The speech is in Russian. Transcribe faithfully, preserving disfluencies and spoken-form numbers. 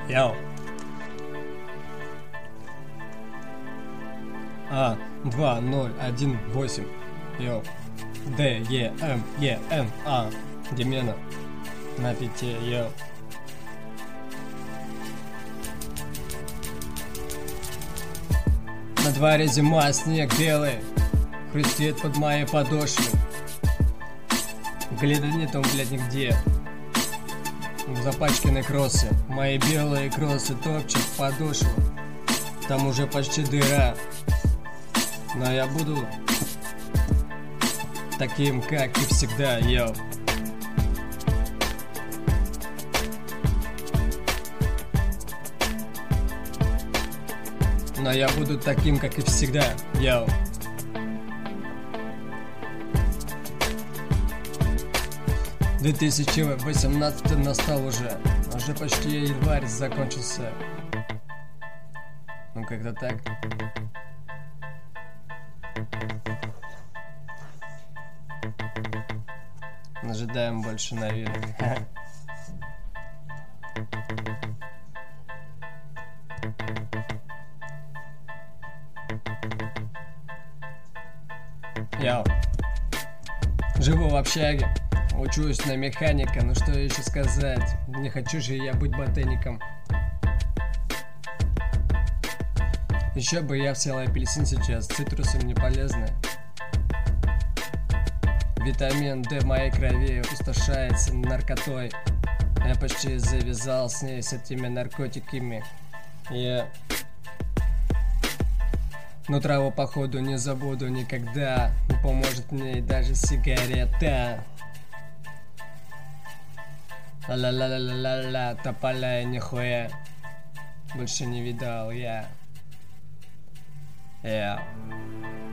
Йоу. А, два, ноль, один, восемь. Йоу. Д, Е, М, Е, Н, А. Демена. На пяти, йоу. На дворе зима, снег белый хрустит под моей подошвой. Глина нет, он, блядь, нигде. Запачканы кроссы. Мои белые кроссы топчут подошву. Там уже почти дыра. Но я буду таким, как и всегда, йоу. Но я буду таким, как и всегда, йоу. две тысячи восемнадцатый настал уже. Уже почти январь закончился. Ну как-то так. Ожидаем больше новинок. Йоу. Живу в общаге. Учусь на механика, ну что еще сказать? Не хочу же я быть ботаником. Еще бы я взял апельсин сейчас, цитрусы мне полезны. Витамин D в моей крови опустошается наркотой. Я почти завязал с ней, с этими наркотиками. Я... Но траву походу не забуду никогда. Не поможет мне даже сигарета. Ла-ла-ла-ла-ла-ла, тополя нихуя больше не видал я. Я.